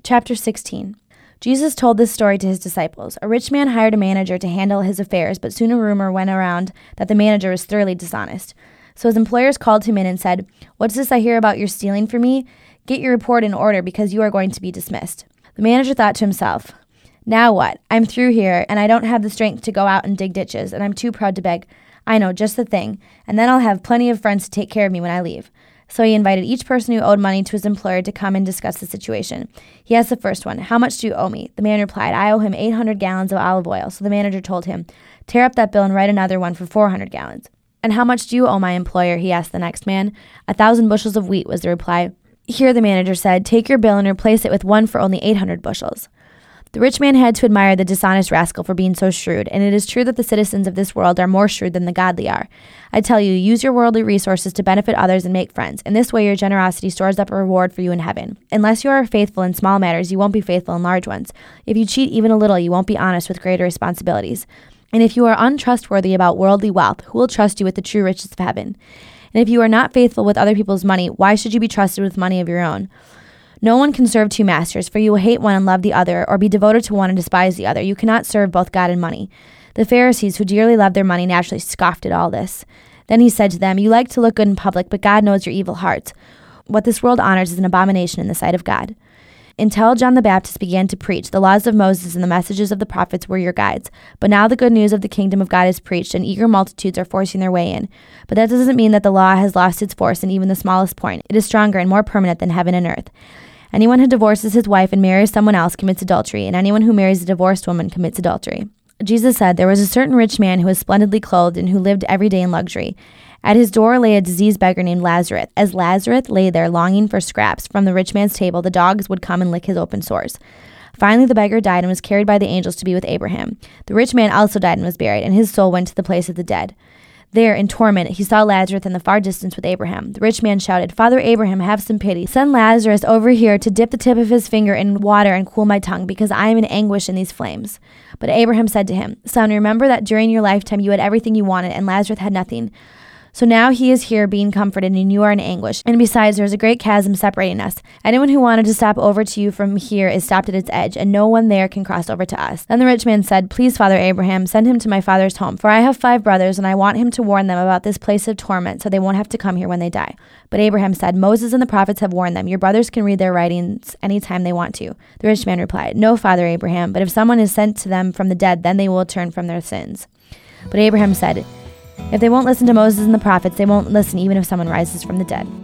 Chapter 16. Jesus told this story to his disciples. A rich man hired a manager to handle his affairs, but soon a rumor went around that the manager was thoroughly dishonest. So his employers called him in and said, "What's this I hear about your stealing from me? Get your report in order because you are going to be dismissed." The manager thought to himself, "Now what? I'm through here, and I don't have the strength to go out and dig ditches, and I'm too proud to beg. I know, just the thing. And then I'll have plenty of friends to take care of me when I leave." So he invited each person who owed money to his employer to come and discuss the situation. He asked the first one, "How much do you owe me?" The man replied, "I owe him 800 gallons of olive oil." So the manager told him, "Tear up that bill and write another one for 400 gallons. "And how much do you owe my employer?" he asked the next man. 1,000 bushels of wheat was the reply. Here the manager said, "Take your bill and replace it with one for only 800 bushels. The rich man had to admire the dishonest rascal for being so shrewd, and it is true that the citizens of this world are more shrewd than the godly are. I tell you, use your worldly resources to benefit others and make friends. In this way, your generosity stores up a reward for you in heaven. Unless you are faithful in small matters, you won't be faithful in large ones. If you cheat even a little, you won't be honest with greater responsibilities. And if you are untrustworthy about worldly wealth, who will trust you with the true riches of heaven? And if you are not faithful with other people's money, why should you be trusted with money of your own? No one can serve two masters, for you will hate one and love the other, or be devoted to one and despise the other. You cannot serve both God and money." The Pharisees, who dearly loved their money, naturally scoffed at all this. Then he said to them, "You like to look good in public, but God knows your evil hearts. What this world honors is an abomination in the sight of God." Until John the Baptist began to preach, the laws of Moses and the messages of the prophets were your guides. But now the good news of the kingdom of God is preached, and eager multitudes are forcing their way in. But that doesn't mean that the law has lost its force in even the smallest point. It is stronger and more permanent than heaven and earth. Anyone who divorces his wife and marries someone else commits adultery, and anyone who marries a divorced woman commits adultery. Jesus said, "There was a certain rich man who was splendidly clothed and who lived every day in luxury. At his door lay a diseased beggar named Lazarus. As Lazarus lay there longing for scraps from the rich man's table, the dogs would come and lick his open sores. Finally, the beggar died and was carried by the angels to be with Abraham. The rich man also died and was buried, and his soul went to the place of the dead. There, in torment, he saw Lazarus in the far distance with Abraham. The rich man shouted, 'Father Abraham, have some pity. Send Lazarus over here to dip the tip of his finger in water and cool my tongue, because I am in anguish in these flames.' But Abraham said to him, 'Son, remember that during your lifetime you had everything you wanted, and Lazarus had nothing. So now he is here being comforted, and you are in anguish. And besides, there is a great chasm separating us. Anyone who wanted to stop over to you from here is stopped at its edge, and no one there can cross over to us.' Then the rich man said, 'Please, Father Abraham, send him to my father's home, for I have 5 brothers, and I want him to warn them about this place of torment, so they won't have to come here when they die.' But Abraham said, 'Moses and the prophets have warned them. Your brothers can read their writings any time they want to.' The rich man replied, 'No, Father Abraham, but if someone is sent to them from the dead, then they will turn from their sins.' But Abraham said, 'If they won't listen to Moses and the prophets, they won't listen even if someone rises from the dead.'"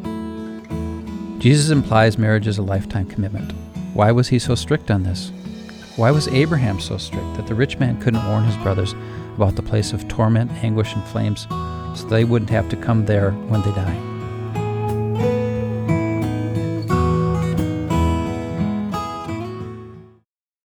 Jesus implies marriage is a lifetime commitment. Why was he so strict on this? Why was Abraham so strict that the rich man couldn't warn his brothers about the place of torment, anguish, and flames so they wouldn't have to come there when they die?